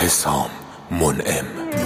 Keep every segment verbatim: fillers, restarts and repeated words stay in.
حسام منعم.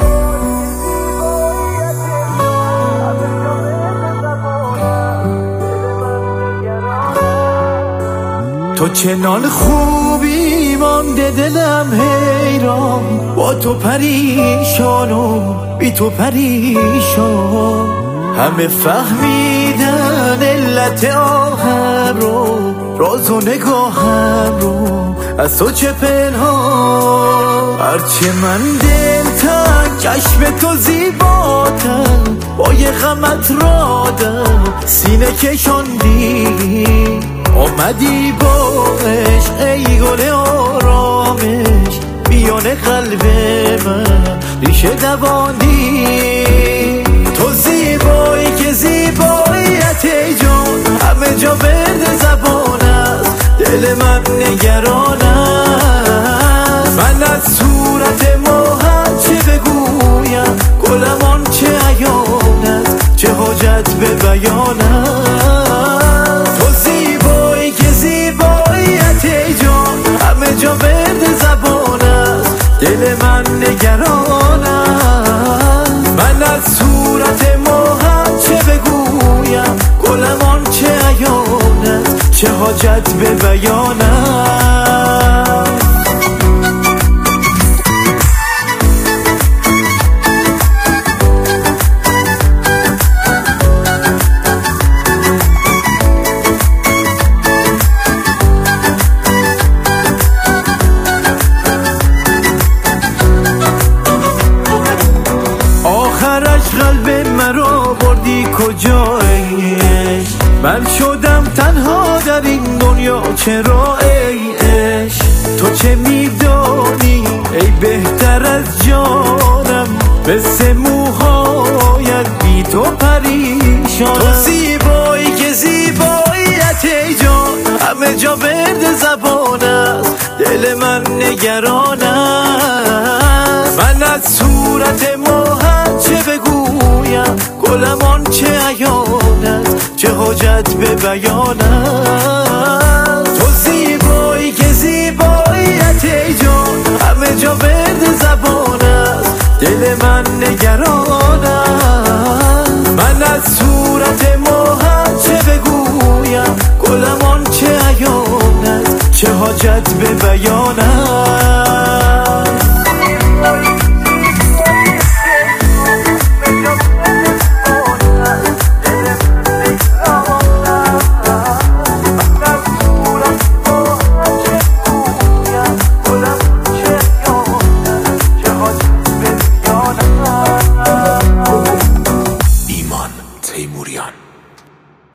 تو چنان خوبی مانده دلم حیران، با تو پریشان و بی تو پریشان. همه فهمیدن علت آهم رو، راز و نگاهم رو از تو چه پنهان. هرچه من دلتنگ چشم تو زیباتر، با یه غمت رادم سینه کشاندی. آمدی با عشق ای گل آرامش، میان قلب من ریشه دواندی. تو زیبایی که زیباییت ای جان، همه جا ورد زبان است، دل من نگران است. من از صورت ماهت چه بگویم، گلم آن چه عیان است، چه حاجت به بیان است. تو زیبایی که زیباییت ای جان، همه جا ورد زبان است، دل من نگران است. من از صورت ماهت چه بگویم، گلم آن چه عیان است، چه حاجت به بیان است. قلب مرا بردی کجایی، من شدم تنها در این دنیا چرا ای عشق. تو چه میدانی ای بهتر از جانم، مثل موهایت بی تو پریشانم. تو زیبایی که زیباییت ای جان، همه جا ورد زبان است، دل من نگران است. من از صورت ماهت چه بگویم، گلم آن چه عیان است، چه حاجت به بیان است. تو زیبایی که زیباییت ای جان، همه جا ورد زبان است، دل من نگران است. من از صورت ماهت چه بگویم، گلم آن چه عیان است، چه حاجت به بیان است. ایمان تیموریان.